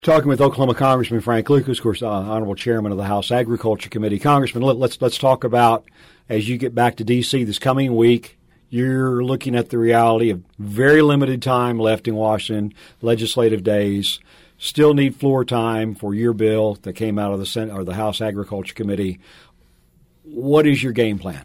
Talking with Oklahoma Congressman Frank Lucas, of course, Honorable Chairman of the House Agriculture Committee. Congressman, let's talk about, as you get back to D.C. this coming week, you're looking at the reality of very limited time left in Washington, legislative days, still need floor time for your bill that came out of the Senate or the House Agriculture Committee. What is your game plan?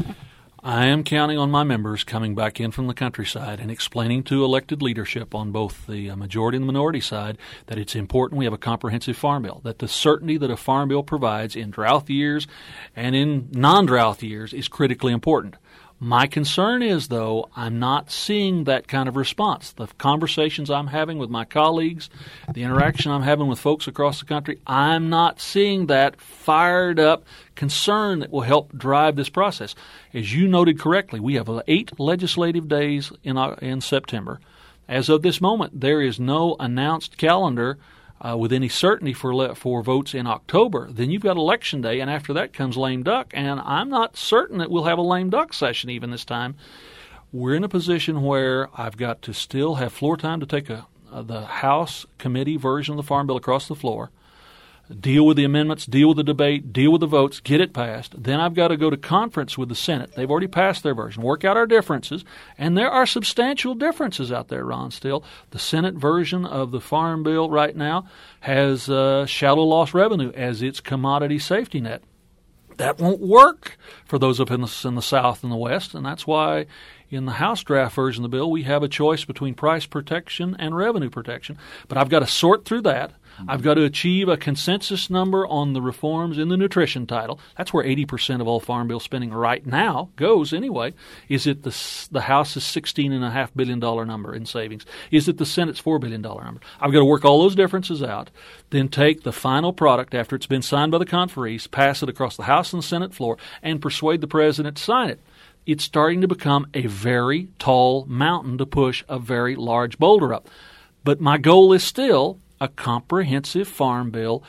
I am counting on my members coming back in from the countryside and explaining to elected leadership on both the majority and the minority side that it's important we have a comprehensive farm bill, that the certainty that a farm bill provides in drought years and in non-drought years is critically important. My concern is, though, I'm not seeing that kind of response. The conversations I'm having with my colleagues, the interaction I'm having with folks across the country, I'm not seeing that fired up concern that will help drive this process. As you noted correctly, we have 8 legislative days in September. As of this moment, there is no announced calendar with any certainty for votes in October. Then you've got Election Day, and after that comes lame duck, and I'm not certain that we'll have a lame duck session even this time. We're in a position where I've got to still have floor time to take the House committee version of the Farm Bill across the floor, deal with the amendments, deal with the debate, deal with the votes, get it passed. Then I've got to go to conference with the Senate. They've already passed their version, work out our differences, and there are substantial differences out there, Ron, still. The Senate version of the Farm Bill right now has shallow loss revenue as its commodity safety net. That won't work for those up in the South and the West, and that's why in the House draft version of the bill we have a choice between price protection and revenue protection. But I've got to sort through that. I've got to achieve a consensus number on the reforms in the nutrition title. That's where 80% of all Farm Bill spending right now goes anyway. Is it the House's $16.5 billion number in savings? Is it the Senate's $4 billion number? I've got to work all those differences out, then take the final product after it's been signed by the conferees, pass it across the House and the Senate floor, and persuade the President to sign it. It's starting to become a very tall mountain to push a very large boulder up. But my goal is still a comprehensive farm bill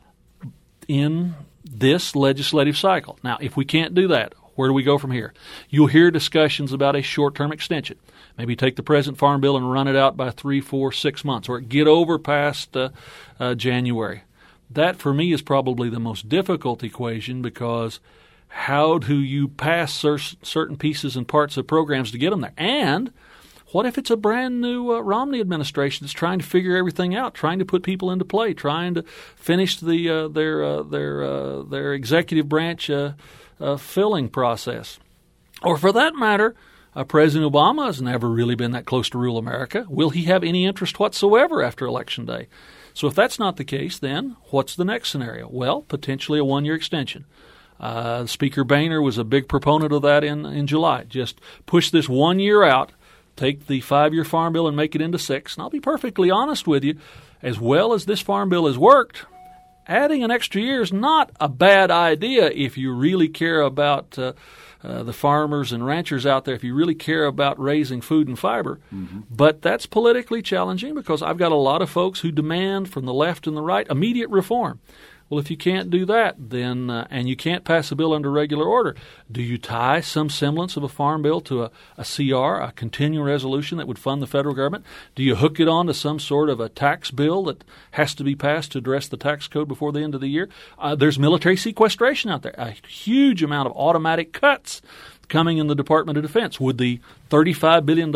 in this legislative cycle. Now, if we can't do that, where do we go from here? You'll hear discussions about a short-term extension. Maybe take the present farm bill and run it out by 3, 4, 6 months, or get over past January. That, for me, is probably the most difficult equation, because how do you pass certain pieces and parts of programs to get them there? And what if it's a brand new Romney administration that's trying to figure everything out, trying to put people into play, trying to finish their executive branch filling process? Or for that matter, President Obama has never really been that close to rural America. Will he have any interest whatsoever after Election Day? So if that's not the case, then what's the next scenario? Well, potentially a one-year extension. Speaker Boehner was a big proponent of that in July. Just push this 1 year out. Take the 5-year farm bill and make it into 6. And I'll be perfectly honest with you, as well as this farm bill has worked, adding an extra year is not a bad idea if you really care about the farmers and ranchers out there, if you really care about raising food and fiber. Mm-hmm. But that's politically challenging, because I've got a lot of folks who demand from the left and the right immediate reform. Well, if you can't do that, then and you can't pass a bill under regular order, do you tie some semblance of a farm bill to a CR, a continuing resolution that would fund the federal government? Do you hook it on to some sort of a tax bill that has to be passed to address the tax code before the end of the year? There's military sequestration out there, a huge amount of automatic cuts coming in the Department of Defense. Would the $35 billion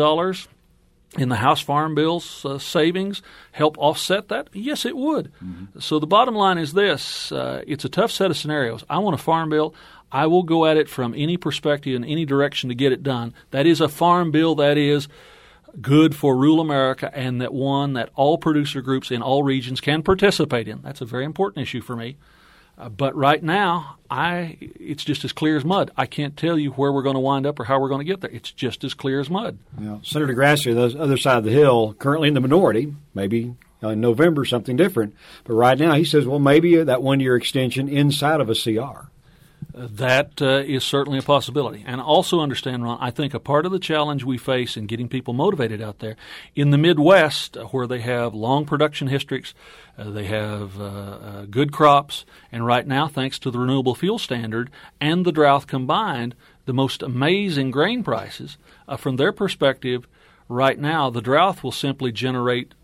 in the House Farm Bill's savings help offset that? Yes, it would. Mm-hmm. So the bottom line is this. It's a tough set of scenarios. I want a farm bill. I will go at it from any perspective and any direction to get it done. That is a farm bill that is good for rural America, and that one that all producer groups in all regions can participate in. That's a very important issue for me. But right now, it's just as clear as mud. I can't tell you where we're going to wind up or how we're going to get there. It's just as clear as mud. Yeah. Senator Grassley, the other side of the hill, currently in the minority, maybe in November something different. But right now he says, well, maybe that 1 year extension inside of a CR. That is certainly a possibility. And also understand, Ron, I think a part of the challenge we face in getting people motivated out there, in the Midwest, where they have long production histories, they have good crops, and right now, thanks to the renewable fuel standard and the drought combined, the most amazing grain prices, from their perspective, right now, the drought will simply generate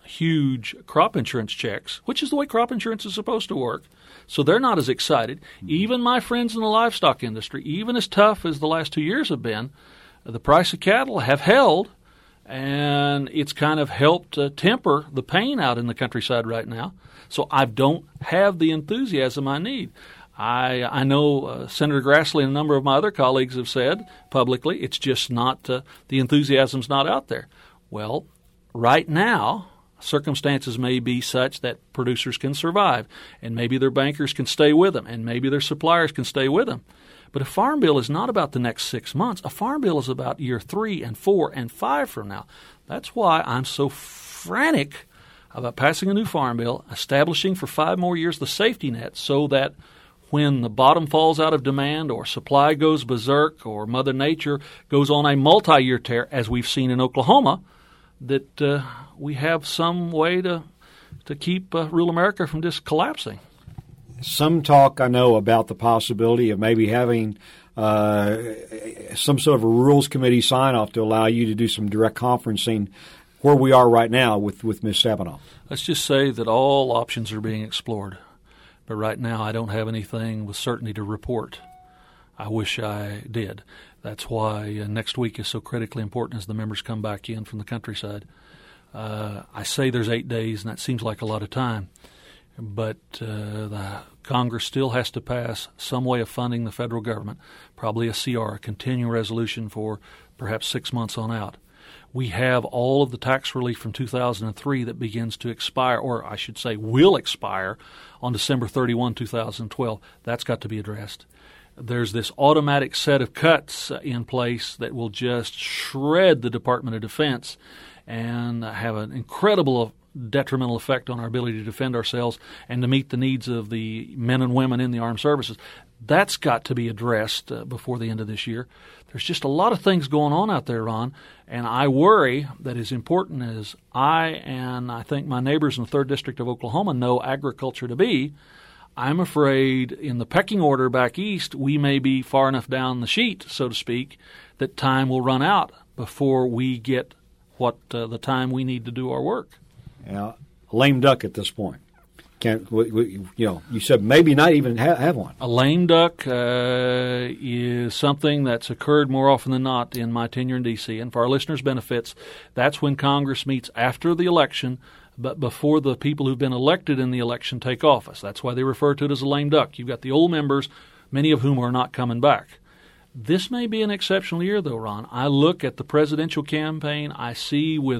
huge crop insurance checks, which is the way crop insurance is supposed to work. So they're not as excited. Even my friends in the livestock industry, even as tough as the last 2 years have been, the price of cattle have held, and it's kind of helped temper the pain out in the countryside right now. So I don't have the enthusiasm I need. I know Senator Grassley and a number of my other colleagues have said publicly it's just not the enthusiasm's not out there. Well, right now, circumstances may be such that producers can survive, and maybe their bankers can stay with them, and maybe their suppliers can stay with them. But a farm bill is not about the next 6 months. A farm bill is about year 3 and 4 and 5 from now. That's why I'm so frantic about passing a new farm bill, establishing for 5 more years the safety net so that when the bottom falls out of demand or supply goes berserk or Mother Nature goes on a multi-year tear, as we've seen in Oklahoma, that we have some way to keep rural America from just collapsing. Some talk, I know, about the possibility of maybe having some sort of a rules committee sign-off to allow you to do some direct conferencing where we are right now with Ms. Stabenow. Let's just say that all options are being explored. But right now I don't have anything with certainty to report. I wish I did. That's why next week is so critically important as the members come back in from the countryside. I say there's 8 days, and that seems like a lot of time. But the Congress still has to pass some way of funding the federal government, probably a CR, a continuing resolution for perhaps 6 months on out. We have all of the tax relief from 2003 that begins to expire, or I should say will expire, on December 31, 2012. That's got to be addressed. There's this automatic set of cuts in place that will just shred the Department of Defense and have an incredible detrimental effect on our ability to defend ourselves and to meet the needs of the men and women in the armed services. That's got to be addressed before the end of this year. There's just a lot of things going on out there, Ron, and I worry that as important as I think my neighbors in the 3rd District of Oklahoma know agriculture to be, I'm afraid in the pecking order back east, we may be far enough down the sheet, so to speak, that time will run out before we get what the time we need to do our work. Yeah, a lame duck at this point. You said maybe not even have one. A lame duck is something that's occurred more often than not in my tenure in D.C. And for our listeners' benefits, that's when Congress meets after the election, but before the people who've been elected in the election take office. That's why they refer to it as a lame duck. You've got the old members, many of whom are not coming back. This may be an exceptional year, though, Ron. I look at the presidential campaign. I see with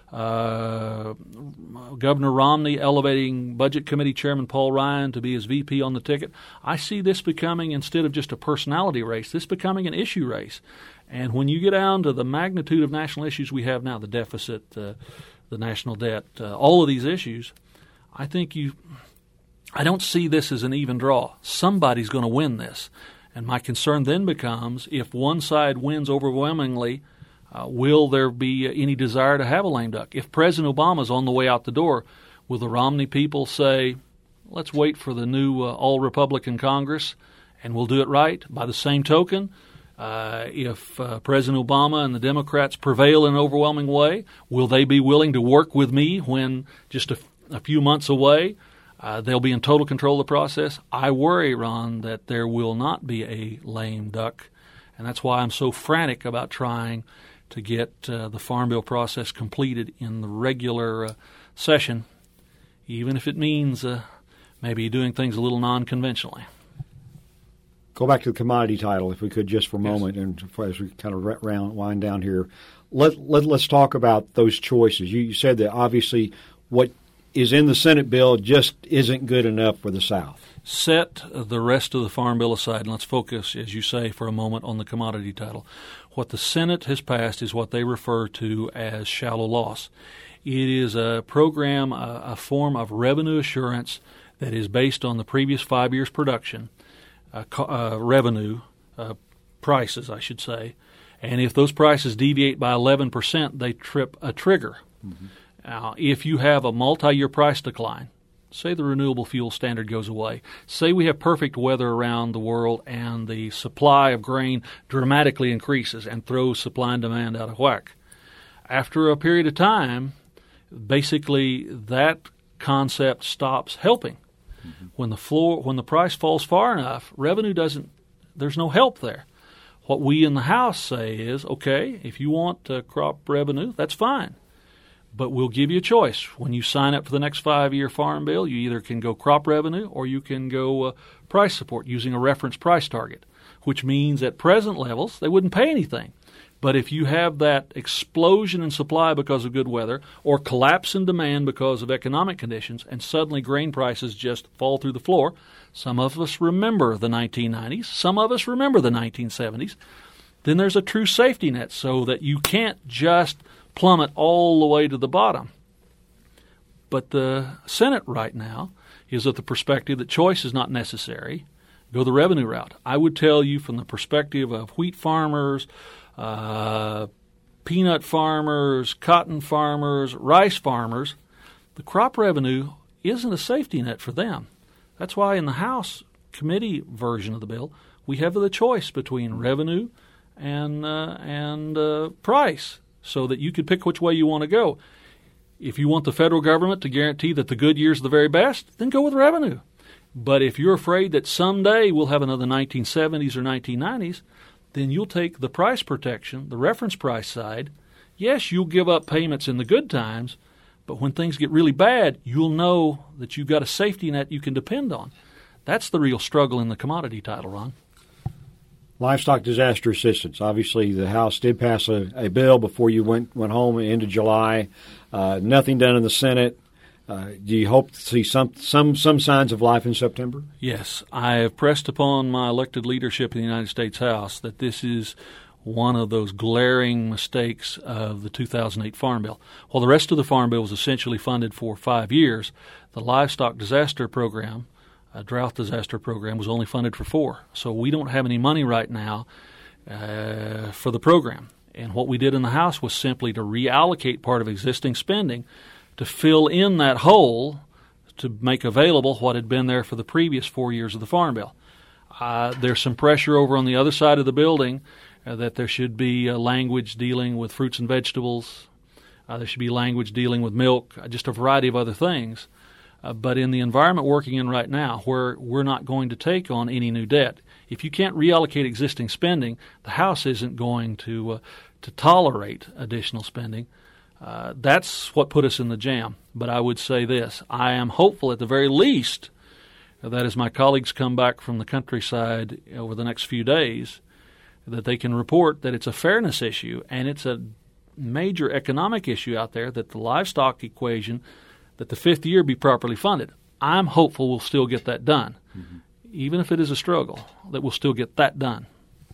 Governor Romney elevating Budget Committee Chairman Paul Ryan to be his VP on the ticket. I see this becoming, instead of just a personality race, this becoming an issue race. And when you get down to the magnitude of national issues we have now, the deficit, the national debt, all of these issues, I don't see this as an even draw. Somebody's going to win this. And my concern then becomes, if one side wins overwhelmingly, will there be any desire to have a lame duck? If President Obama's on the way out the door, will the Romney people say, let's wait for the new all-Republican Congress and we'll do it right? By the same token, if President Obama and the Democrats prevail in an overwhelming way, will they be willing to work with me when just a few months away they'll be in total control of the process? I worry, Ron, that there will not be a lame duck, and that's why I'm so frantic about trying to get the Farm Bill process completed in the regular session, even if it means maybe doing things a little non-conventionally. Go back to the commodity title, if we could, just for a moment, and as we kind of wind down here. Let's talk about those choices. You said that obviously what is in the Senate bill just isn't good enough for the South. Set the rest of the Farm Bill aside, and let's focus, as you say, for a moment on the commodity title. What the Senate has passed is what they refer to as shallow loss. It is a program, a form of revenue assurance that is based on the previous 5 years' production, revenue, prices, I should say. And if those prices deviate by 11%, they trip a trigger. Mm-hmm. Now, if you have a multi-year price decline, say the renewable fuel standard goes away, say we have perfect weather around the world and the supply of grain dramatically increases and throws supply and demand out of whack. After a period of time, basically that concept stops helping. When the price falls far enough, revenue there's no help there. What we in the House say is, okay, if you want crop revenue, that's fine. But we'll give you a choice. When you sign up for the next 5-year farm bill, you either can go crop revenue or you can go price support using a reference price target, which means at present levels they wouldn't pay anything. But if you have that explosion in supply because of good weather or collapse in demand because of economic conditions and suddenly grain prices just fall through the floor, some of us remember the 1990s, some of us remember the 1970s, then there's a true safety net so that you can't just plummet all the way to the bottom. But the Senate right now is of the perspective that choice is not necessary. Go the revenue route. I would tell you from the perspective of wheat farmers, peanut farmers, cotton farmers, rice farmers, the crop revenue isn't a safety net for them. That's why in the House committee version of the bill, we have the choice between revenue and price so that you could pick which way you want to go. If you want the federal government to guarantee that the good years are the very best, then go with revenue. But if you're afraid that someday we'll have another 1970s or 1990s, then you'll take the price protection, the reference price side. Yes, you'll give up payments in the good times, but when things get really bad, you'll know that you've got a safety net you can depend on. That's the real struggle in the commodity title, Ron. Livestock disaster assistance. Obviously, the House did pass a bill before you went home into July. Nothing done in the Senate. Do you hope to see some signs of life in September? Yes. I have pressed upon my elected leadership in the United States House that this is one of those glaring mistakes of the 2008 Farm Bill. While the rest of the Farm Bill was essentially funded for 5 years, the Livestock Disaster Program, a drought disaster program, was only funded for 4. So we don't have any money right now for the program. And what we did in the House was simply to reallocate part of existing spending to fill in that hole to make available what had been there for the previous 4 years of the Farm Bill. There's some pressure over on the other side of the building that there should be language dealing with fruits and vegetables. There should be language dealing with milk, just a variety of other things. But in the environment we're working in right now, where we're not going to take on any new debt, if you can't reallocate existing spending, the House isn't going to tolerate additional spending. That's what put us in the jam. But I would say this. I am hopeful at the very least that as my colleagues come back from the countryside over the next few days, that they can report that it's a fairness issue and it's a major economic issue out there, that the livestock equation, that the fifth year be properly funded. I'm hopeful we'll still get that done. Mm-hmm. Even if it is a struggle, that we'll still get that done.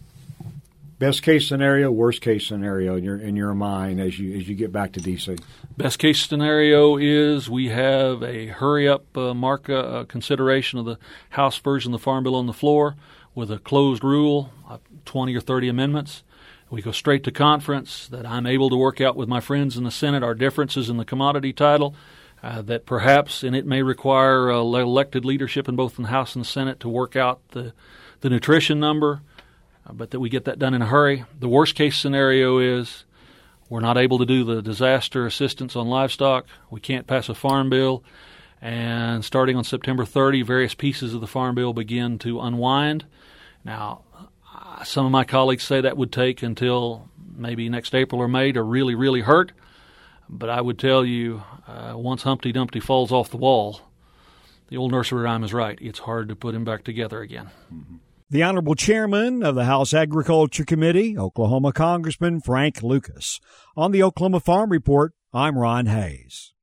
Best case scenario, worst case scenario in your mind as you get back to D.C. Best case scenario is we have a hurry-up consideration of the House version of the Farm Bill on the floor with a closed rule, 20 or 30 amendments. We go straight to conference, that I'm able to work out with my friends in the Senate our differences in the commodity title, that perhaps, and it may require elected leadership in both the House and the Senate to work out the nutrition number, but that we get that done in a hurry. The worst case scenario is we're not able to do the disaster assistance on livestock. We can't pass a farm bill. And starting on September 30, various pieces of the farm bill begin to unwind. Now, some of my colleagues say that would take until maybe next April or May to really, really hurt. But I would tell you, once Humpty Dumpty falls off the wall, the old nursery rhyme is right. It's hard to put him back together again. Mm-hmm. The Honorable Chairman of the House Agriculture Committee, Oklahoma Congressman Frank Lucas. On the Oklahoma Farm Report, I'm Ron Hayes.